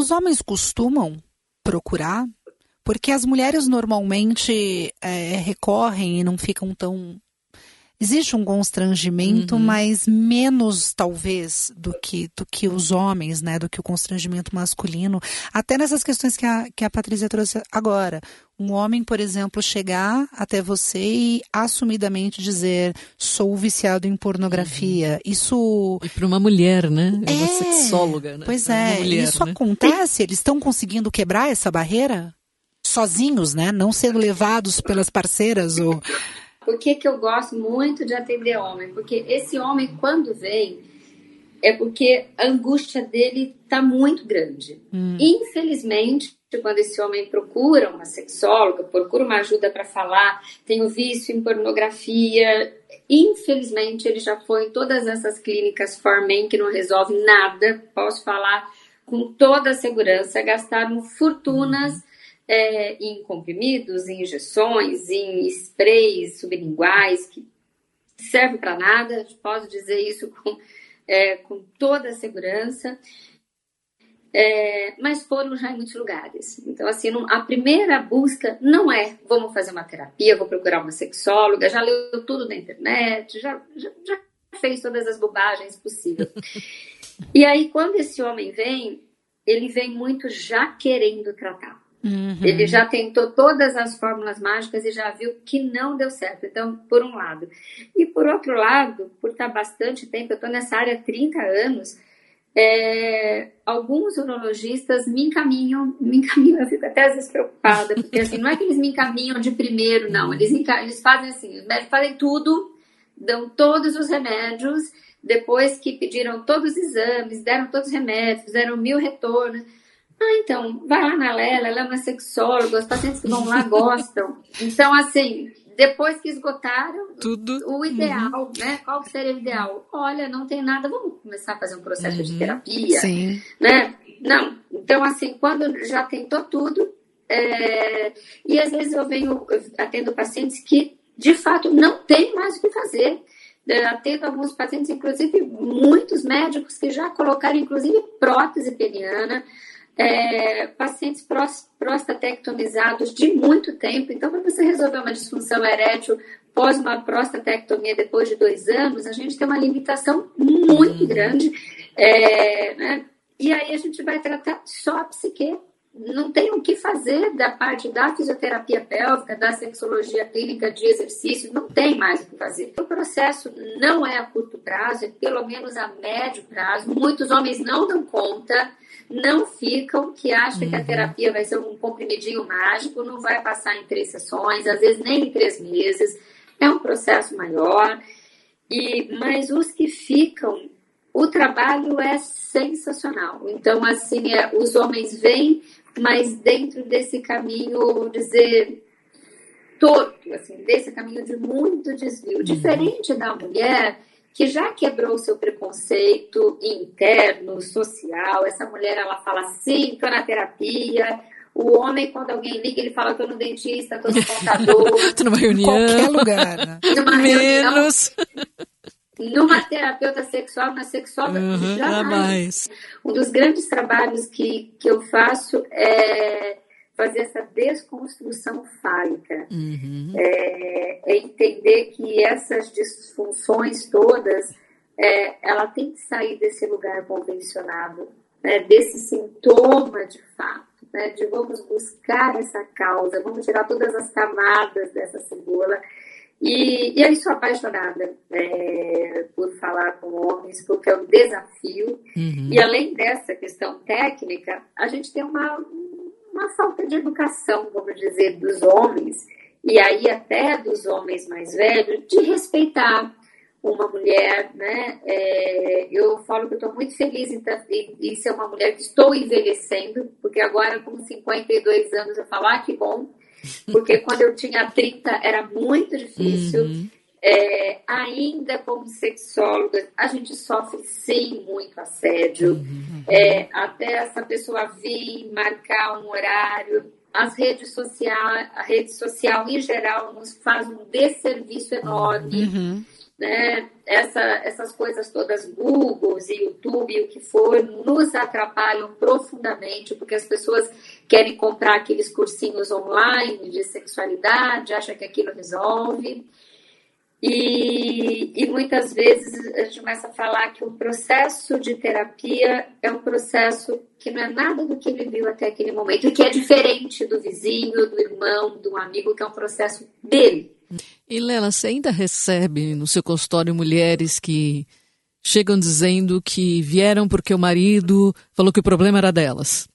Os homens costumam procurar? Porque as mulheres normalmente recorrem e não ficam tão... Existe um constrangimento, mas menos, talvez, do que os homens, né? Do que o constrangimento masculino. Até nessas questões que a Patrícia trouxe agora. Um homem, por exemplo, chegar até você e assumidamente dizer: sou viciado em pornografia. Isso... E para uma mulher, né? Uma sexóloga, né? Pois é. Mulher, isso né? acontece? Eles estão conseguindo quebrar essa barreira? Sozinhos, né? Não sendo levados pelas parceiras ou... Por que eu gosto muito de atender homem? Porque esse homem, quando vem, é porque a angústia dele está muito grande. Infelizmente, quando esse homem procura uma sexóloga, procura uma ajuda para falar, tem o vício em pornografia, infelizmente ele já foi em todas essas clínicas Formen que não resolvem nada, posso falar com toda a segurança, gastaram fortunas em comprimidos, em injeções, em sprays sublinguais, que servem para nada, posso dizer isso com toda a segurança, mas foram já em muitos lugares. Então, assim, a primeira busca não é vamos fazer uma terapia, vou procurar uma sexóloga, já leu tudo na internet, já fez todas as bobagens possíveis. E aí, quando esse homem vem, ele vem muito já querendo tratar. Ele já tentou todas as fórmulas mágicas e já viu que não deu certo. Então, por um lado. E por outro lado, por estar bastante tempo, eu estou nessa área há 30 anos, alguns urologistas me encaminham, eu fico até às vezes preocupada, porque assim, não é que eles me encaminham de primeiro, não. Eles fazem assim, os médicos fazem tudo, dão todos os remédios, depois que pediram todos os exames, deram todos os remédios, fizeram 1000 retornos. Então, vai lá na Lela, ela é uma sexóloga, os pacientes que vão lá gostam. Então, assim, depois que esgotaram tudo, o ideal, né? Qual seria o ideal? Olha, não tem nada, vamos começar a fazer um processo de terapia, Sim. Né? Não, então, assim, quando já tentou tudo, e às vezes eu atendo pacientes que, de fato, não tem mais o que fazer. Atendo alguns pacientes, inclusive, muitos médicos que já colocaram, inclusive, prótese peniana, pacientes prostatectomizados de muito tempo. Então, para você resolver uma disfunção erétil pós uma prostatectomia depois de 2 anos, a gente tem uma limitação muito grande, né? E aí a gente vai tratar só a psique. Não tem o que fazer da parte da fisioterapia pélvica, da sexologia clínica de exercício, não tem mais o que fazer. O processo não é a curto prazo, é pelo menos a médio prazo. Muitos homens não dão conta, não ficam, que acham que a terapia vai ser um comprimidinho mágico, não vai passar em 3 sessões, às vezes nem em 3 meses. É um processo maior. Mas os que ficam, o trabalho é sensacional. Então, assim, os homens vêm, mas dentro desse caminho, dizer, torto, assim, desse caminho de muito desvio. Diferente da mulher, que já quebrou o seu preconceito interno, social. Essa mulher, ela fala, sim, estou na terapia. O homem, quando alguém liga, ele fala, estou no dentista, estou no contador. Estou numa reunião. Em qualquer lugar, né? Menos. Numa terapeuta sexual, na sexóloga, jamais. Um dos grandes trabalhos que eu faço é fazer essa desconstrução fálica. É entender que essas disfunções todas, ela tem que sair desse lugar convencionado, né, desse sintoma de fato, né, de vamos buscar essa causa, vamos tirar todas as camadas dessa cebola. E eu sou apaixonada por falar com homens, porque é um desafio. E além dessa questão técnica, a gente tem uma falta de educação, vamos dizer, dos homens, e aí até dos homens mais velhos, de respeitar uma mulher, né? Eu falo que eu estou muito feliz em ser uma mulher que estou envelhecendo, porque agora com 52 anos eu falo, que bom, porque quando eu tinha 30 era muito difícil. Ainda como sexóloga, a gente sofre sim muito assédio. Até essa pessoa vir marcar um horário. A rede social em geral nos faz um desserviço enorme. né? Essas coisas todas, Google e YouTube, o que for, nos atrapalham profundamente, porque as pessoas querem comprar aqueles cursinhos online de sexualidade, acham que aquilo resolve. E muitas vezes a gente começa a falar que o processo de terapia é um processo que não é nada do que ele viu até aquele momento, e que é diferente do vizinho, do irmão, do amigo, que é um processo dele. E Lela, você ainda recebe no seu consultório mulheres que chegam dizendo que vieram porque o marido falou que o problema era delas?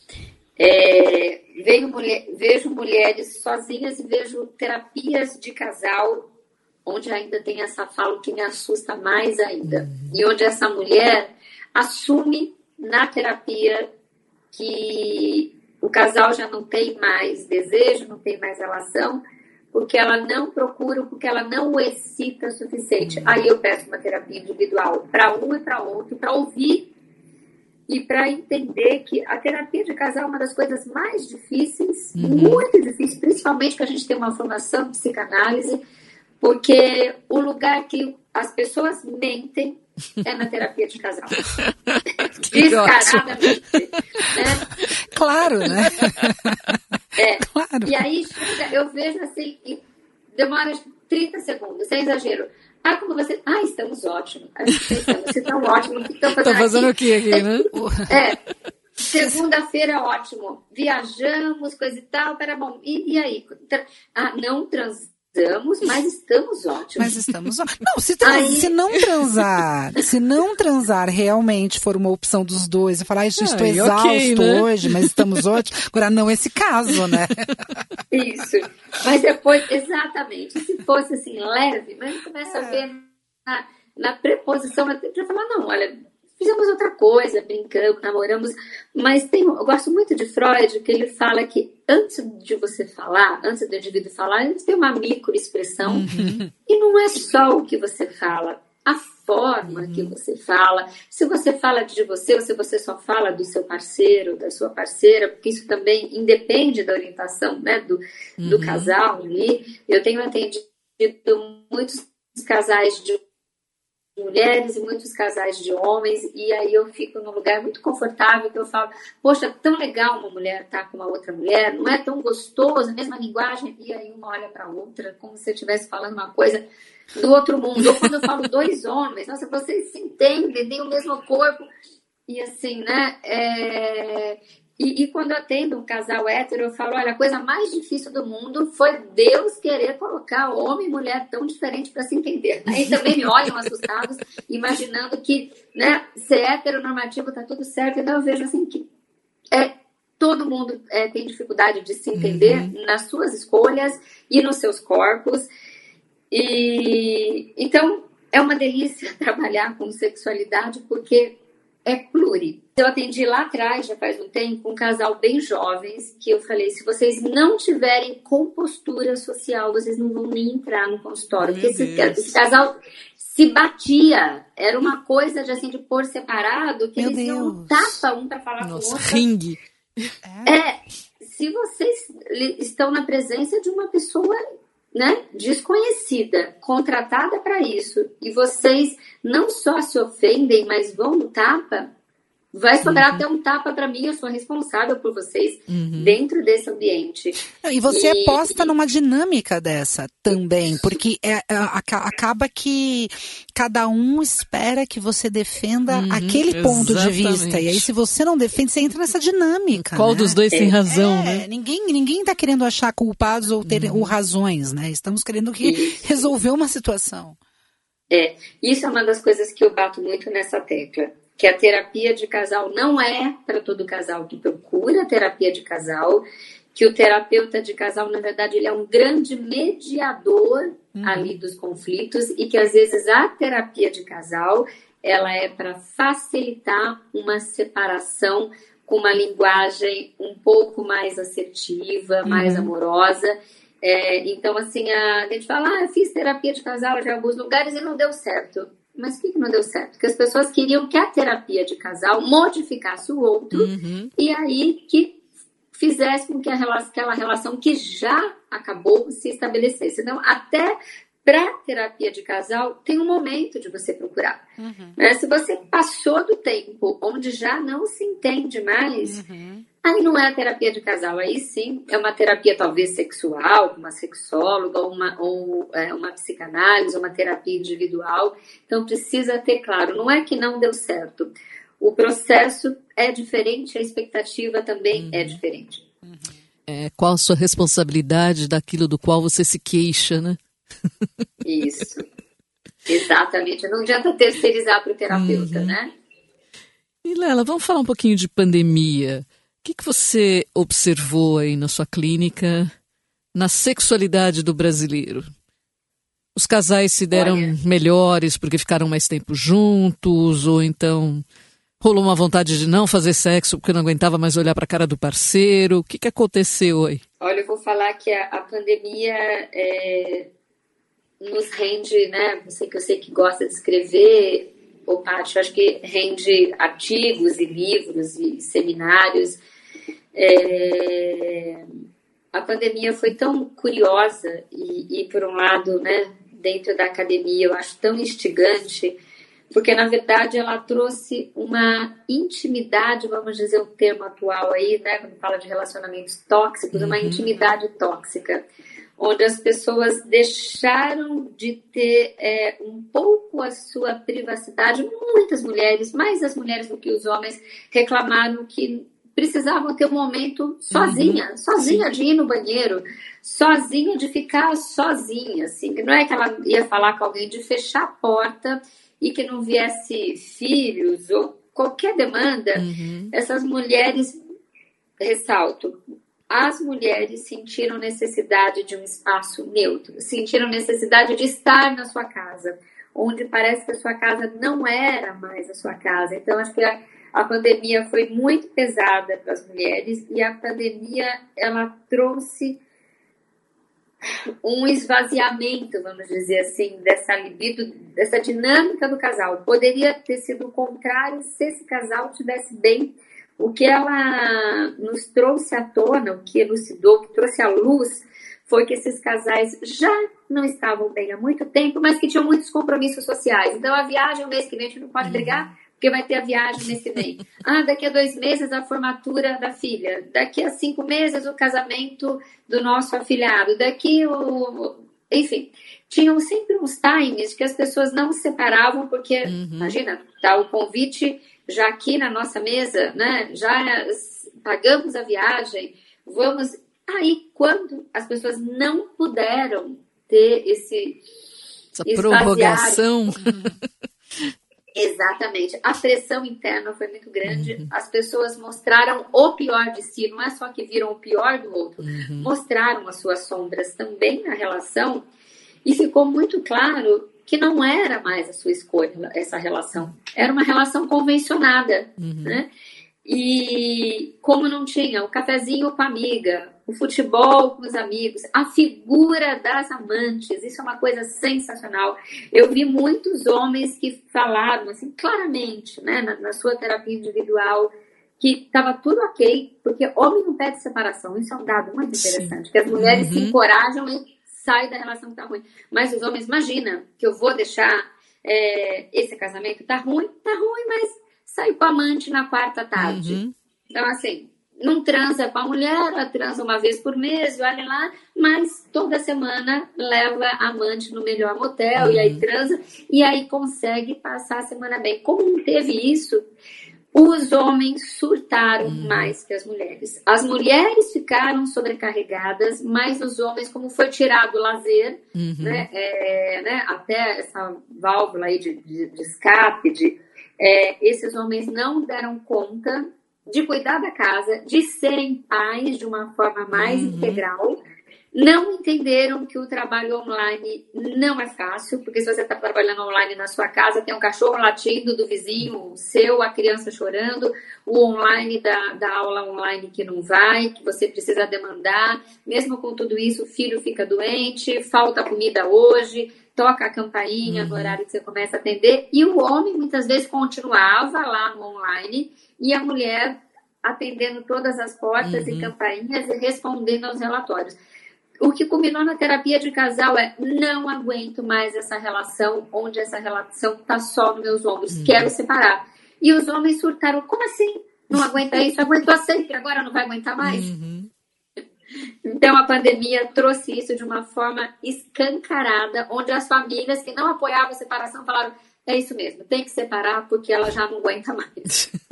Vejo mulheres sozinhas e vejo terapias de casal onde ainda tem essa fala que me assusta mais ainda. E onde essa mulher assume na terapia que o casal já não tem mais desejo, não tem mais relação, porque ela não procura, porque ela não o excita o suficiente. Aí eu peço uma terapia individual para um e para outro, para ouvir e para entender que a terapia de casal é uma das coisas mais difíceis, muito difícil, principalmente que a gente tem uma formação de psicanálise, porque o lugar que as pessoas mentem é na terapia de casal. Descaradamente. Né? Claro, né? Claro. E aí eu vejo assim, e demora 30 segundos, sem exagero. Como você... estamos ótimos. Vocês estão ótimos. O que estão fazendo o que aqui, né? Segunda-feira, ótimo. Viajamos, coisa e tal, era bom. E aí? Não transamos, mas estamos ótimos. Mas estamos ótimos. Não, se não transar realmente for uma opção dos dois, e falar, estou exausto hoje, mas estamos ótimos. Agora, não esse caso, né? Isso. Mas depois, exatamente, se fosse assim, leve, mas começa a ver na preposição, já falar, não, olha, fizemos outra coisa, brincamos, namoramos, mas eu gosto muito de Freud, que ele fala que antes de você falar, antes do indivíduo falar, ele tem uma microexpressão, e não é só o que você fala, a forma que você fala, se você fala de você ou se você só fala do seu parceiro, da sua parceira, porque isso também independe da orientação, né, do casal ali. Eu tenho atendido muitos casais de mulheres e muitos casais de homens, e aí eu fico num lugar muito confortável, que eu falo, poxa, tão legal uma mulher estar com uma outra mulher, não é tão gostoso, a mesma linguagem, e aí uma olha para a outra, como se eu estivesse falando uma coisa do outro mundo. Ou quando eu falo dois homens, nossa, vocês se entendem, têm o mesmo corpo, e assim, né, E quando eu atendo um casal hétero, eu falo, olha, a coisa mais difícil do mundo foi Deus querer colocar homem e mulher tão diferente para se entender. Aí também me olham assustados, imaginando que, né, ser heteronormativo tá tudo certo. Então eu vejo assim que todo mundo tem dificuldade de se entender nas suas escolhas e nos seus corpos. E então é uma delícia trabalhar com sexualidade, porque é pluri. Eu atendi lá atrás, já faz um tempo, um casal bem jovens, que eu falei, se vocês não tiverem compostura social, vocês não vão nem entrar no consultório. Porque esse casal se batia. Era uma coisa de, assim, de pôr separado, que eles iam tapa um para falar com o outro. Ringue. Se vocês estão na presença de uma pessoa, né, desconhecida, contratada para isso, e vocês não só se ofendem, mas vão no tapa, vai sobrar até um tapa para mim, eu sou responsável por vocês dentro desse ambiente. E você é posta numa dinâmica dessa também, porque acaba que cada um espera que você defenda aquele ponto de vista, e aí se você não defende, você entra nessa dinâmica. Qual dos dois tem razão, né? Ninguém tá querendo achar culpados ou ter razões, né? Estamos querendo resolver uma situação. Isso é uma das coisas que eu bato muito nessa tecla, que a terapia de casal não é para todo casal que procura terapia de casal, que o terapeuta de casal, na verdade, ele é um grande mediador ali dos conflitos, e que às vezes a terapia de casal, ela é para facilitar uma separação com uma linguagem um pouco mais assertiva, mais amorosa. Então, assim, a gente fala, eu fiz terapia de casal já em alguns lugares e não deu certo. Mas o que não deu certo? Porque as pessoas queriam que a terapia de casal modificasse o outro, e aí que fizesse com que aquela relação que já acabou se estabelecesse. Então, até para terapia de casal, tem um momento de você procurar. Se você passou do tempo onde já não se entende mais, aí não é a terapia de casal, aí sim é uma terapia talvez sexual, uma sexóloga, ou uma psicanálise, uma terapia individual. Então precisa ter claro, não é que não deu certo. O processo é diferente, a expectativa também é diferente. Qual a sua responsabilidade daquilo do qual você se queixa, né? Isso, exatamente. Não adianta terceirizar para o terapeuta, né? E Lela, vamos falar um pouquinho de pandemia. O que você observou aí na sua clínica, na sexualidade do brasileiro? Os casais se deram melhores porque ficaram mais tempo juntos, ou então rolou uma vontade de não fazer sexo porque não aguentava mais olhar para a cara do parceiro? O que aconteceu aí? Olha, eu vou falar que a pandemia nos rende, né? Você que eu sei que gosta de escrever, Paty, acho que rende artigos e livros e seminários. A pandemia foi tão curiosa e por um lado, né, dentro da academia, eu acho tão instigante, porque na verdade ela trouxe uma intimidade, vamos dizer o termo atual aí, né, quando fala de relacionamentos tóxicos, uma intimidade tóxica, onde as pessoas deixaram de ter um pouco a sua privacidade. Muitas mulheres, mais as mulheres do que os homens, reclamaram que precisavam ter um momento sozinha de ir no banheiro, sozinha de ficar sozinha, assim, que não é que ela ia falar com alguém, de fechar a porta e que não viesse filhos ou qualquer demanda. Essas mulheres, ressalto, as mulheres sentiram necessidade de um espaço neutro, sentiram necessidade de estar na sua casa, onde parece que a sua casa não era mais a sua casa. Então, acho que a pandemia foi muito pesada para as mulheres e a pandemia, ela trouxe um esvaziamento, vamos dizer assim, dessa libido, dessa dinâmica do casal. Poderia ter sido o contrário se esse casal estivesse bem. O que ela nos trouxe à tona, o que elucidou, o que trouxe à luz, foi que esses casais já não estavam bem há muito tempo, mas que tinham muitos compromissos sociais. Então, a viagem, o mês que vem, a gente não pode brigar, porque vai ter a viagem mês que vem. Daqui a 2 meses, a formatura da filha. Daqui a 5 meses, o casamento do nosso afilhado. Enfim, tinham sempre uns times que as pessoas não se separavam, porque, imagina, tá o convite já aqui na nossa mesa, né? Já pagamos a viagem, vamos... Aí, quando as pessoas não puderam ter essa prorrogação... Exatamente. A pressão interna foi muito grande. As pessoas mostraram o pior de si. Não é só que viram o pior do outro. Mostraram as suas sombras também na relação. E ficou muito claro que não era mais a sua escolha, essa relação. Era uma relação convencionada, né? E como não tinha o cafezinho com a amiga, o futebol com os amigos, a figura das amantes, isso é uma coisa sensacional. Eu vi muitos homens que falaram assim, claramente, né, na sua terapia individual, que estava tudo ok, porque homem não pede separação. Isso é um dado muito interessante, que as mulheres se encorajam e saem da relação que está ruim. Mas os homens, imagina que eu vou deixar esse casamento, tá ruim, mas saio com a amante na quarta tarde. Então, assim, não transa com a mulher, ela transa uma vez por mês, olha lá, mas toda semana leva a amante no melhor motel, e aí transa, e aí consegue passar a semana bem. Como não teve isso, os homens surtaram mais que as mulheres. As mulheres ficaram sobrecarregadas, mas os homens, como foi tirado o lazer, né, até essa válvula aí de escape, esses homens não deram conta de cuidar da casa, de serem pais de uma forma mais integral, não entenderam que o trabalho online não é fácil, porque se você está trabalhando online na sua casa, tem um cachorro latindo do vizinho seu, a criança chorando, o online da aula online que não vai, que você precisa demandar, mesmo com tudo isso, o filho fica doente, falta comida hoje, toca a campainha no horário que você começa a atender, e o homem muitas vezes continuava lá no online, e a mulher atendendo todas as portas e campainhas e respondendo aos relatórios. o que culminou na terapia de casal é: não aguento mais essa relação, onde essa relação está só nos meus ombros, quero separar. E os homens surtaram: como assim? Não aguenta isso? Aguentou sempre, agora não vai aguentar mais? Então a pandemia trouxe isso de uma forma escancarada, onde as famílias que não apoiavam a separação falaram: é isso mesmo, tem que separar porque ela já não aguenta mais.